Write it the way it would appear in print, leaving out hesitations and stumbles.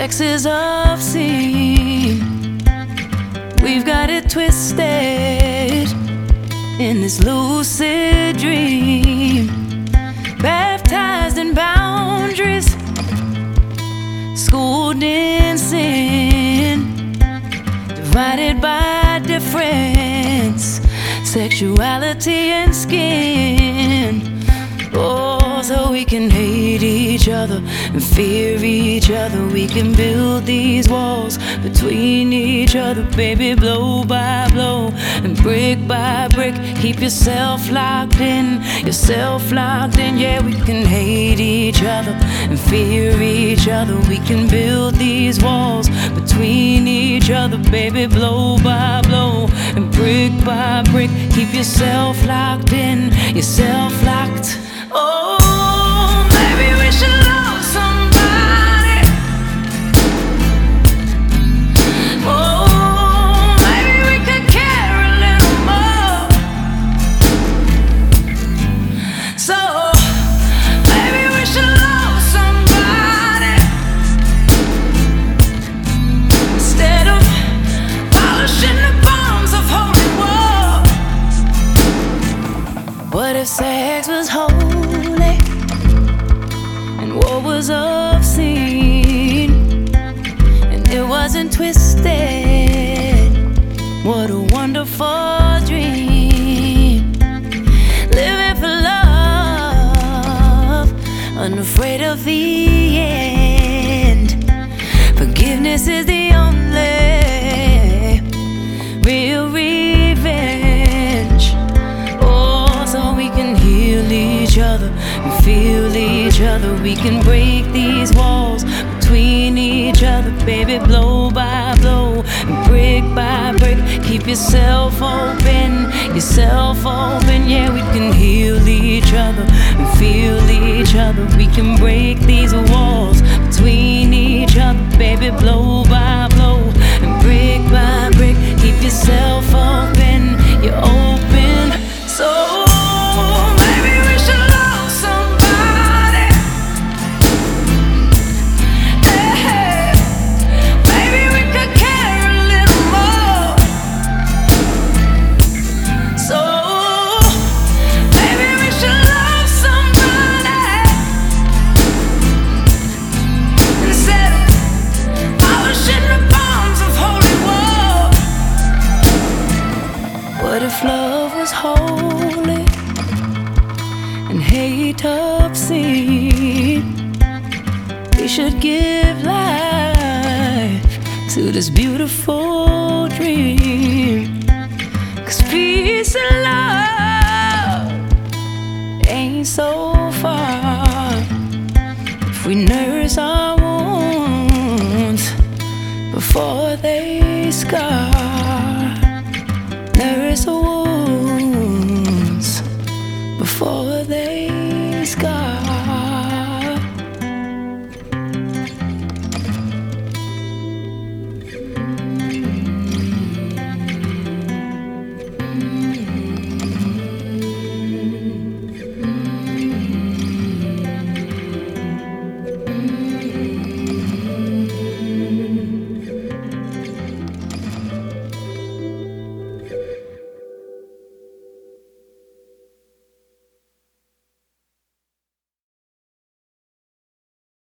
sex is obscene. We've got it twisted in this lucid dream, baptized in boundaries, schooled in sin, divided by difference, sexuality and skin. Oh, so we can hate each other and fear each other. We can build these walls between each other, baby, blow by blow and brick by brick. Keep yourself locked in, yourself locked in. Yeah, we can hate each other and fear each other. We can build these walls between each other, baby, blow by blow and brick by brick. Keep yourself locked in, yourself locked. Oh, maybe we should love somebody. Oh, maybe we could care a little more. So, maybe we should love somebody instead of polishing the bombs of holy war. What if sex was holy and war was obscene, and it wasn't twisted? What a wonderful dream, living for love, unafraid of the end. Forgiveness is the only real revenge. Oh, so we can heal each other and feel each other. We can break these walls between each other, baby, blow by blow and brick by brick. Keep yourself open, yourself open. Yeah, we can heal each other and feel each other. We can break these walls between each other, baby, blow by blow and brick by brick. Keep yourself open, you're open. So what if love was holy and hate obscene? We should give life to this beautiful dream, 'cause peace and love ain't so far if we nurse our wounds before they scar. Nurse the wounds before they